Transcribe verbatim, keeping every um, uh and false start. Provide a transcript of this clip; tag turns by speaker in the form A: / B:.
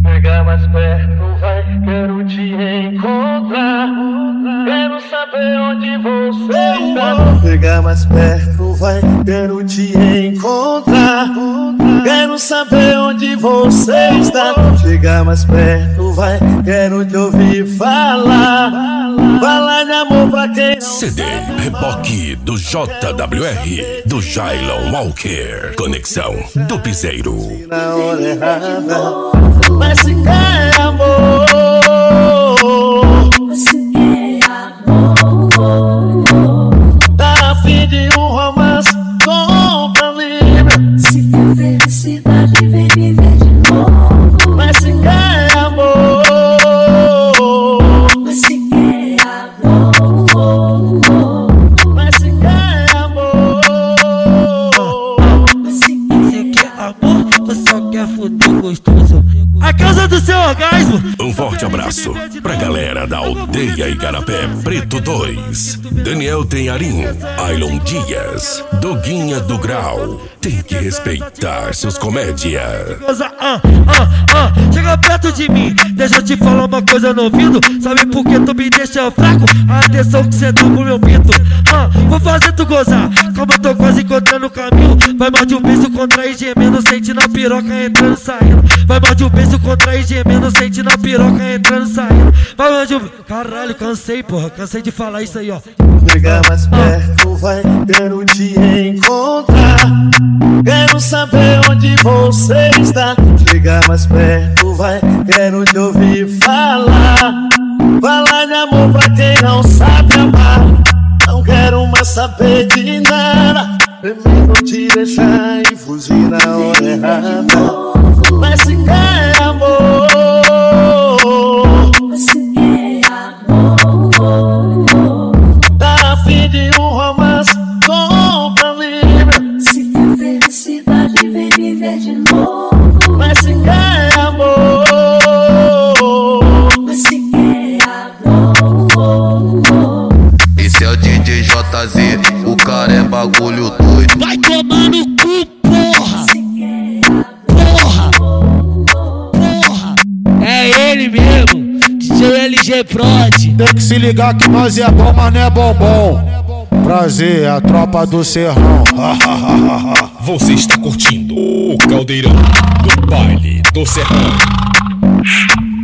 A: Chega mais perto, vai, quero te encontrar. Quero saber onde você está. Chega mais perto, vai, quero te encontrar. Quero saber onde você está. Chega mais perto, vai, quero te ouvir falar. Falar de amor pra quem não
B: C D Reboque do J W R, do Jailon Walker. Conexão do Piseiro.
A: na hora errada. Mas se quer amor,
C: Você quer amor?
A: tá a fim de um romance, compra livre.
C: Se quer felicidade, vem me ver de novo.
A: Mas se quer amor,
C: Você quer amor?
A: mas se quer amor.
C: Você
D: Você quer amor ou só quer foder gostoso? A causa do seu orgasmo.
B: Um forte abraço pra galera da Aldeia Igarapé Preto dois, Daniel Tenharim, Ailon Dias, Doguinha do Grau. Tem que respeitar seus comédia.
D: Coisa, ah, ah, ah, chega perto de mim, deixa eu te falar uma coisa no ouvido. Sabe por que tu me deixa fraco? A atenção que cê deu pro meu pinto. Ah, vou fazer tu gozar, como eu tô quase encontrando o caminho. Vai mais de um beijo contrair gemendo, sente na piroca entrando e saindo. Vai mais de um beijo contrair gemendo, sente na piroca entrando e saindo. Vai mais de um... Caralho, cansei, porra, cansei de falar isso aí, ó.
A: Chega mais perto, vai, quero te encontrar. Quero saber onde você está. Chega mais perto, vai, quero te ouvir falar. Falar de amor pra quem não sabe amar. Não quero mais saber de nada. Prefiro te deixar e fugir na hora errada. Mas se quer amor,
C: Você quer amor?
A: tá a fim de um romance, compra livre.
C: Se quer felicidade, vem me ver de novo.
A: Mas se quer amor,
C: Você quer amor?
E: Esse é o D J J Z, o cara é bagulho doido.
D: Vai tomar no cu, porra!
C: Você quer
D: Porra! Porra! É ele mesmo, D J L G Prod.
F: Tem que se ligar que nós é bom, mas não é bombom. Prazer, a tropa do Serrão.
G: Você está curtindo o Caldeirão do Baile do Serrão.